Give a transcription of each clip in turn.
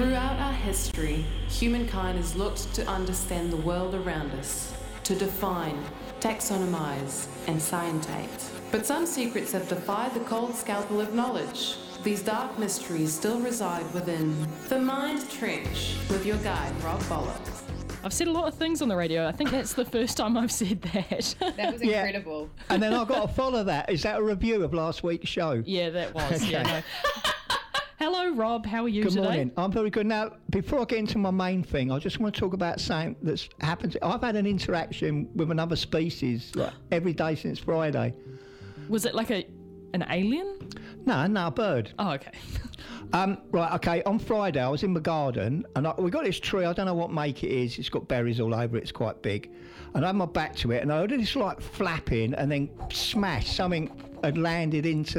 Throughout our history, humankind has looked to understand the world around us, to define, taxonomize, and scientate. But some secrets have defied the cold scalpel of knowledge. These dark mysteries still reside within the Mind Trench with your guide, Rob Bollock. I've said a lot of things on the radio. I think that's the first time I've said that. That was incredible. And then I've got to follow that. Is that a review of last week's show? Yeah, that was. Okay. Yeah, no. Hello, Rob. How are you Good today? morning. I'm very good. Now, before I get into my main thing, I just want to talk about something that's happened. I've had an interaction with another species like every day since Friday. Was it like an alien? No, a bird. Oh, okay. Right, okay, on Friday I was in the garden and we got this tree, I don't know what make it is, it's got berries all over it, it's quite big. And I had my back to it and I heard this like flapping and then smash, something had landed into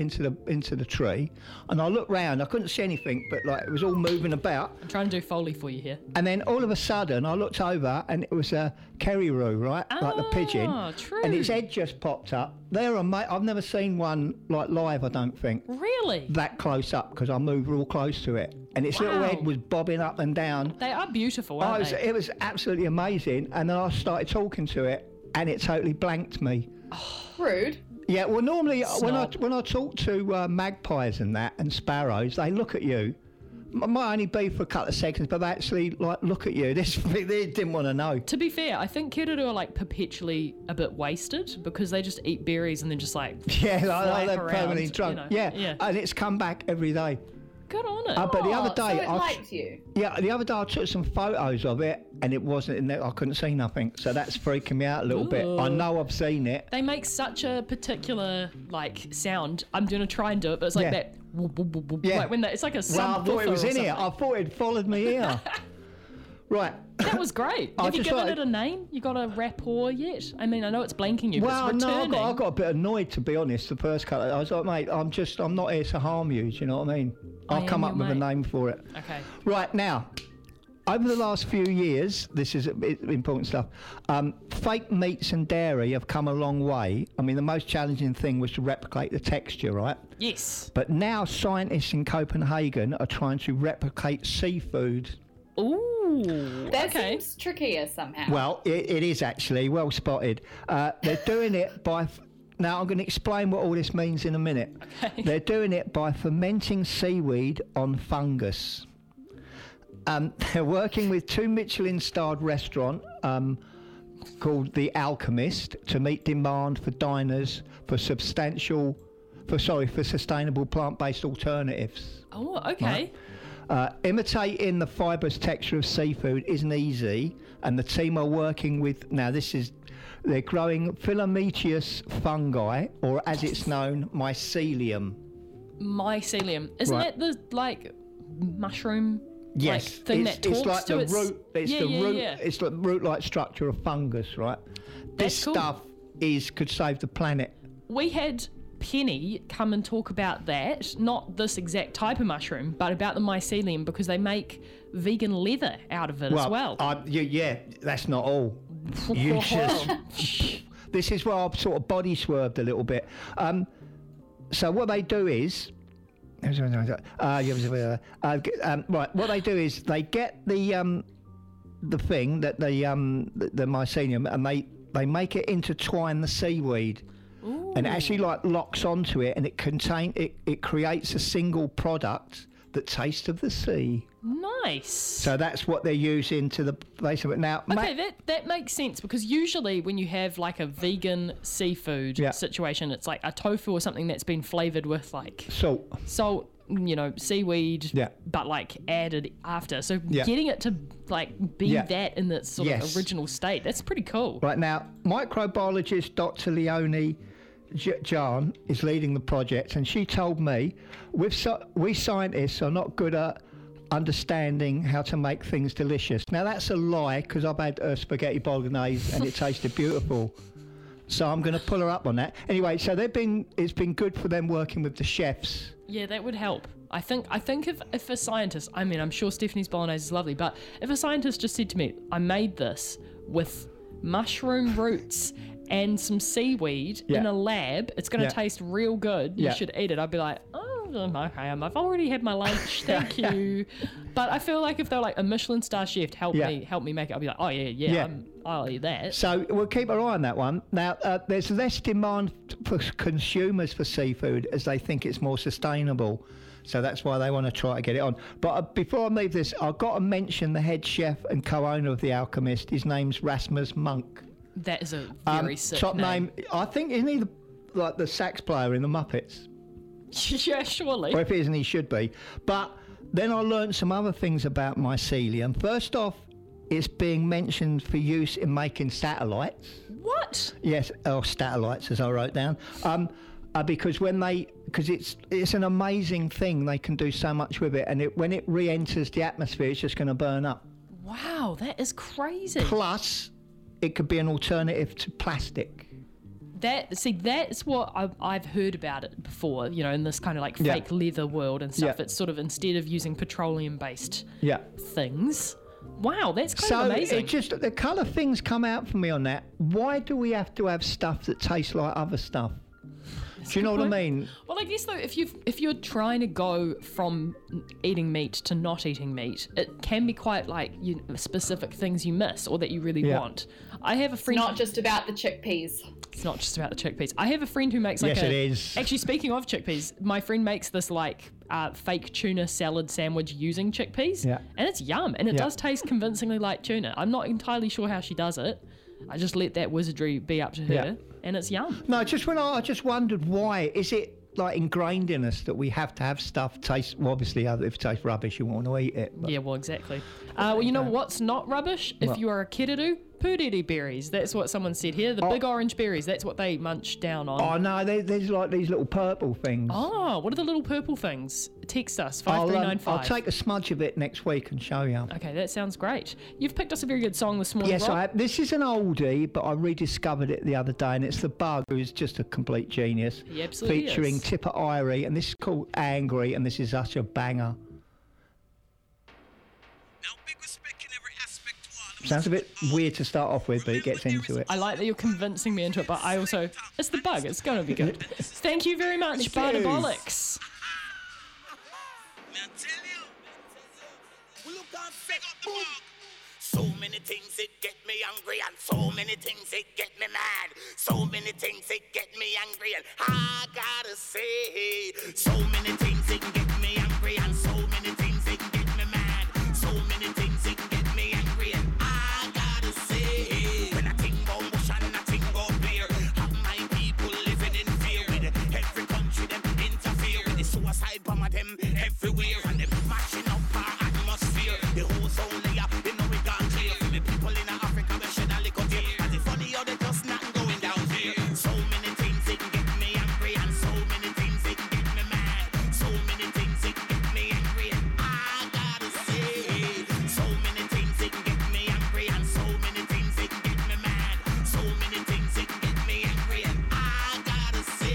the tree. And I looked round, I couldn't see anything, but like it was all moving about. I'm trying to do Foley for you here. And then all of a sudden I looked over and it was a kerryroo, right? Like the pigeon. True. And its head just popped up. I've never seen one like live, I don't think. Really? That close up because I moved real close to it. And its little head was bobbing up and down. They are beautiful, aren't they? It was absolutely amazing. And then I started talking to it and it totally blanked me. Rude. Yeah, well, normally Snob. when I talk to magpies and that and sparrows, they look at you. It might only be for a couple of seconds, but they actually like look at you. They didn't want to know. To be fair, I think Kiruru are like perpetually a bit wasted because they just eat berries and then just like Yeah, flap they're around, permanently drunk. you know. Yeah, and it's come back every day. Good on it. But the other day, so it liked you. Yeah, the other day I took some photos of it and it wasn't in there. I couldn't see nothing, so that's freaking me out a little bit. I know I've seen it. They make such a particular like sound. I'm gonna try and do it, but it's like Yeah. that. Whoop, whoop, whoop, whoop. Yeah. Like when it's like a Well, I thought it was subwoofer or in here. I something. thought it followed me here. Right. That was great. I Have you just given like- it a name? You got a rapport yet? I mean, I know it's blanking you, but Well, it's no, returning. I got a bit annoyed to be honest. The first couple, I was like, mate, I'm not here to harm you. Do you know what I mean? I'll am come up your with a mate. name for it. Okay. Right now, over the last few years, this is important stuff. Fake meats and dairy have come a long way. I mean, the most challenging thing was to replicate the texture, right? Yes. But now scientists in Copenhagen are trying to replicate seafood. Ooh. That okay. seems trickier somehow. Well, it is actually well spotted. They're doing it by. Now I'm going to explain what all this means in a minute. Okay. They're doing it by fermenting seaweed on fungus. They're working with two Michelin-starred restaurants called The Alchemist to meet demand for diners for sustainable plant-based alternatives. Oh, okay. Imitating the fibrous texture of seafood isn't easy, and the team are working with, they're growing Philometeus fungi, or as it's known, mycelium. Mycelium. Isn't Right. that the like mushroom Yes, like thing that talks it's like to the its... root. It's yeah, the yeah, root. yeah. It's like root-like structure of fungus, right? That's This cool. stuff could save the planet. We had Penny come and talk about that, not this exact type of mushroom, but about the mycelium because they make vegan leather out of it as well. Yeah, that's not all. You just. This is where I've sort of body swerved a little bit. So what they do is. Right. What they do is they get the thing that the mycelium and they make it intertwine the seaweed. Ooh. And it actually like locks onto it, and it creates a single product that tastes of the sea. Nice. So that's what they're using to the base of it now. Okay, that makes sense because usually when you have like a vegan seafood Yeah. situation, it's like a tofu or something that's been flavored with like Salt. seaweed, Yeah. but like added after. So Yeah. getting it to like be Yeah. that in its sort Yes. of original state, that's pretty cool. Right now, microbiologist Dr. Leonie Jan is leading the project, and she told me we scientists are not good at understanding how to make things delicious. Now that's a lie because I've had spaghetti bolognese and it tasted beautiful. So I'm going to pull her up on that. Anyway, so it's been good for them working with the chefs. Yeah, that would help. I think if a scientist, I mean, I'm sure Stephanie's bolognese is lovely, but if a scientist just said to me, I made this with mushroom roots and some seaweed in a lab, it's going to taste real good. You should eat it. I'd be like, oh, I've already had my lunch, thank you. But I feel like if they're like a Michelin star chef, help me make it, I'll be like, oh yeah. I'll eat that. So we'll keep our eye on that one. Now, there's less demand for consumers for seafood as they think it's more sustainable. So that's why they want to try to get it on. But before I leave this, I've got to mention the head chef and co-owner of The Alchemist. His name's Rasmus Monk. That is a very sick top name. I think, isn't he the sax player in the Muppets? Yeah, surely. Or if he isn't, he should be. But then I learned some other things about mycelium. First off, it's being mentioned for use in making satellites. What? Yes, or satellites, as I wrote down. Because it's an amazing thing. They can do so much with it, and when it re-enters the atmosphere, it's just going to burn up. Wow, that is crazy. Plus, it could be an alternative to plastic. That's what I've heard about it before, in this kind of like fake leather world and stuff. It's sort of, instead of using petroleum-based things. Wow, that's kind of amazing. So the colour things come out for me on that. Why do we have to have stuff that tastes like other stuff? Do you know what I mean? Well, I guess though, if you're trying to go from eating meat to not eating meat, it can be quite like specific things you miss or that you really want. I have a friend. It's not just about the chickpeas. It's not just about the chickpeas. I have a friend who makes it is. Actually, speaking of chickpeas, my friend makes this like fake tuna salad sandwich using chickpeas, and it's yum, and it does taste convincingly like tuna. I'm not entirely sure how she does it. I just let that wizardry be up to her, and it's yum. No, I just wondered why. Is it like ingrained in us that we have to have stuff taste? Well, obviously, if it tastes rubbish, you want to eat it. But. Yeah, well, exactly. Well, you know what's not rubbish? If you are a kiddo, puriri berries. That's what someone said here. The big orange berries. That's what they munch down on. Oh no, there's like these little purple things. Oh, what are the little purple things? Text us 5395. I'll take a smudge of it next week and show you. Okay, that sounds great. You've picked us a very good song this morning. Yes, Rob. I have. This is an oldie, but I rediscovered it the other day, and it's The Bug, who's just a complete genius. He absolutely featuring is. Tipper Irie, and this is called Angry, and this is such a banger. Sounds a bit weird to start off with, but it gets into it. I like that you're convincing me into it, but I also... It's The Bug. It's going to be good. Thank you very much, Barnabolics. So many things it get me angry, and so many things it get me mad. So many things it get me angry, and I gotta say, so many things it get me angry, and so many things it get me mad. So many things it get me angry, and I gotta say, when I think about motion, I think about beer. Have my people living in fear with every country them interfere with the suicide bomber them everywhere, and them mashing up our atmosphere. The whole zone layer, you know it gone clear. For the people in Africa, we shed a little tear. And the funny how they just not going down here. So many things it get me angry, and so many things it get me mad. So many things it get me angry, and I gotta say, so many things it get me angry, and so many things it get me mad. So many things it get me angry, and I gotta say,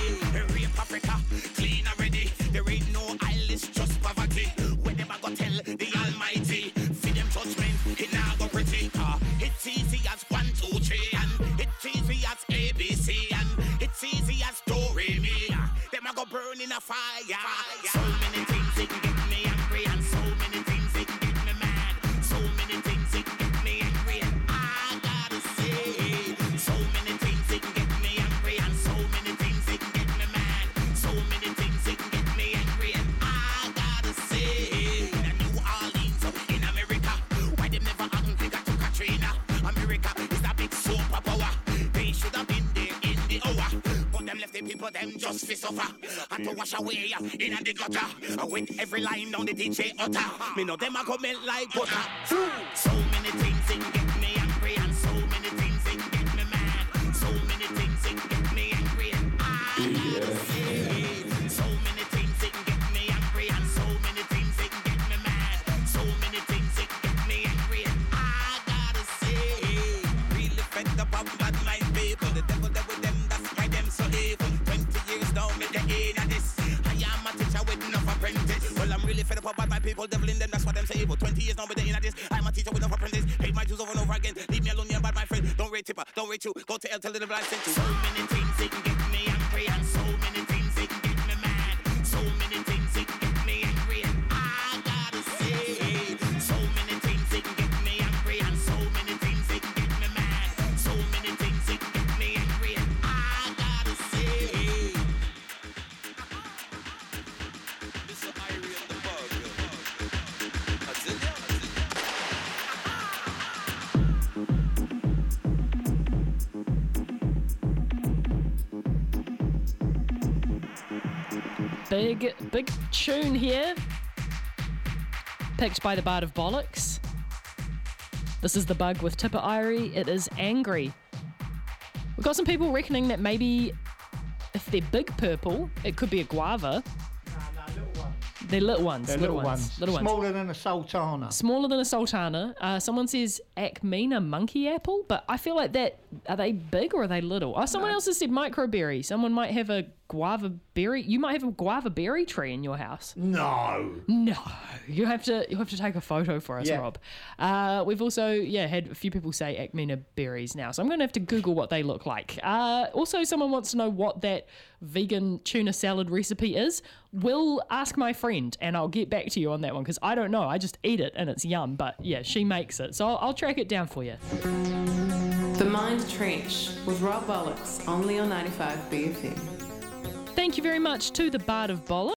rape Africa, clean already. There ain't no eyeless, just poverty. When them a go tell the Almighty, feed them judgment, it now go pretty. It's easy as 1, 2, 3, and it's easy as ABC, and it's easy as Dory me. Them a go burn in a fire. So many things it get me angry, and so many things it get me mad. So many things it get me angry, and I gotta say, so many things it get me angry, and so many things it get me mad. So many things it get me angry, and I gotta say, in New Orleans, in America, why them never angry got to Katrina? America is a big superpower. They should have been there in the hour, but them left the people them just fi suffer and to wash away in the gutter with every line on the DJ utter. Me know them a go melt like butter. So many things it get me angry, and so many things it get me mad. So many things it get me angry, and I gotta say, so many things it get me angry, and so many things it get me mad. So many things it get me angry, and I gotta say, really fed up of bad mind people. The devil there with them, that's why them so evil. 20 years now, me get in this. I am a teacher with enough apprentice. Well, I'm really fed up of bad mind people, devil in them, that's why them so evil. 20 years now, me in this. I'm a teacher with enough apprentice. Paid my dues over and over again. Leave me alone, you're bad, my friend. Don't rate tipper, don't rate you. Go to hell, tell the devil I sent you. So many things it get me angry, and so many things it get me mad. So many Big tune here. Picked by the Bard of Bollocks. This is The Bug with Tipper Irie. It is Angry. We've got some people reckoning that maybe if they're big purple, it could be a guava. They're little ones. They're little ones. Smaller than a sultana. Smaller than a sultana. Someone says Acmina monkey apple, but I feel like that, are they big or are they little? Oh, someone else has said microberry. Someone might have a guava berry. You might have a guava berry tree in your house. No. You have to take a photo for us, Rob. We've also had a few people say Acmina berries now, so I'm going to have to Google what they look like. Also, someone wants to know what that vegan tuna salad recipe is. We'll ask my friend and I'll get back to you on that one because I don't know. I just eat it and it's yum, but yeah, she makes it, so I'll track it down for you. The Mind Trench with Rob Bollocks, only on 95 BFM. Thank you very much to the Bard of Bollocks.